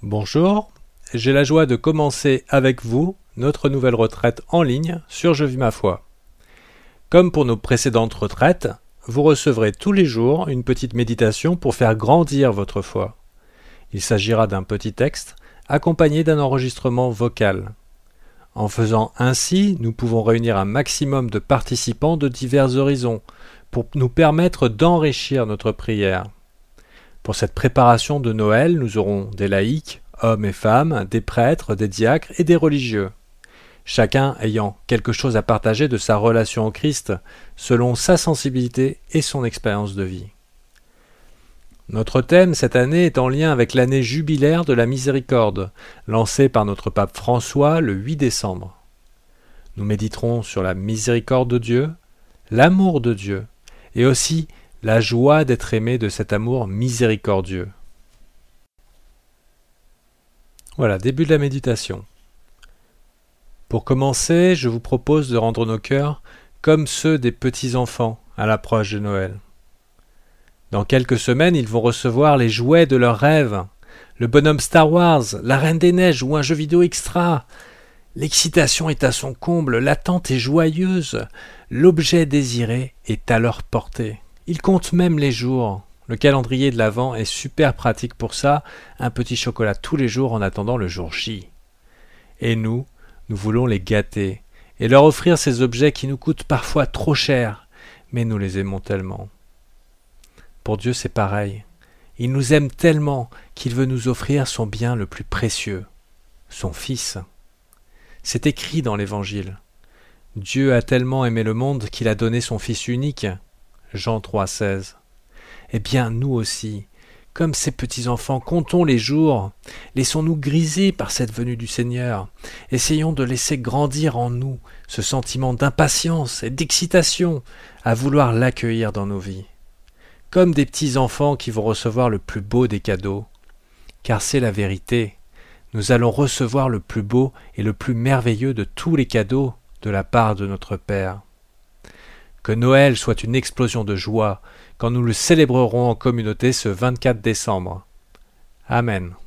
Bonjour, j'ai la joie de commencer avec vous notre nouvelle retraite en ligne sur Je vis ma foi. Comme pour nos précédentes retraites, vous recevrez tous les jours une petite méditation pour faire grandir votre foi. Il s'agira d'un petit texte accompagné d'un enregistrement vocal. En faisant ainsi, nous pouvons réunir un maximum de participants de divers horizons pour nous permettre d'enrichir notre prière. Pour cette préparation de Noël, nous aurons des laïcs, hommes et femmes, des prêtres, des diacres et des religieux. Chacun ayant quelque chose à partager de sa relation au Christ, selon sa sensibilité et son expérience de vie. Notre thème cette année est en lien avec l'année jubilaire de la miséricorde, lancée par notre pape François le 8 décembre. Nous méditerons sur la miséricorde de Dieu, l'amour de Dieu, et aussi la joie d'être aimé de cet amour miséricordieux. Voilà, début de la méditation. Pour commencer, je vous propose de rendre nos cœurs comme ceux des petits-enfants à l'approche de Noël. Dans quelques semaines, ils vont recevoir les jouets de leurs rêves, le bonhomme Star Wars, la Reine des Neiges ou un jeu vidéo extra. L'excitation est à son comble, l'attente est joyeuse, l'objet désiré est à leur portée. Ils comptent même les jours. Le calendrier de l'Avent est super pratique pour ça, un petit chocolat tous les jours en attendant le jour J. Et nous voulons les gâter et leur offrir ces objets qui nous coûtent parfois trop cher, mais nous les aimons tellement. Pour Dieu, c'est pareil. Il nous aime tellement qu'il veut nous offrir son bien le plus précieux, son Fils. C'est écrit dans l'Évangile. Dieu a tellement aimé le monde qu'il a donné son Fils unique. Jean 3,16. Eh bien, nous aussi, comme ces petits-enfants, comptons les jours, laissons-nous griser par cette venue du Seigneur, essayons de laisser grandir en nous ce sentiment d'impatience et d'excitation à vouloir l'accueillir dans nos vies. Comme des petits-enfants qui vont recevoir le plus beau des cadeaux, car c'est la vérité, nous allons recevoir le plus beau et le plus merveilleux de tous les cadeaux de la part de notre Père. Que Noël soit une explosion de joie quand nous le célébrerons en communauté ce 24 décembre. Amen.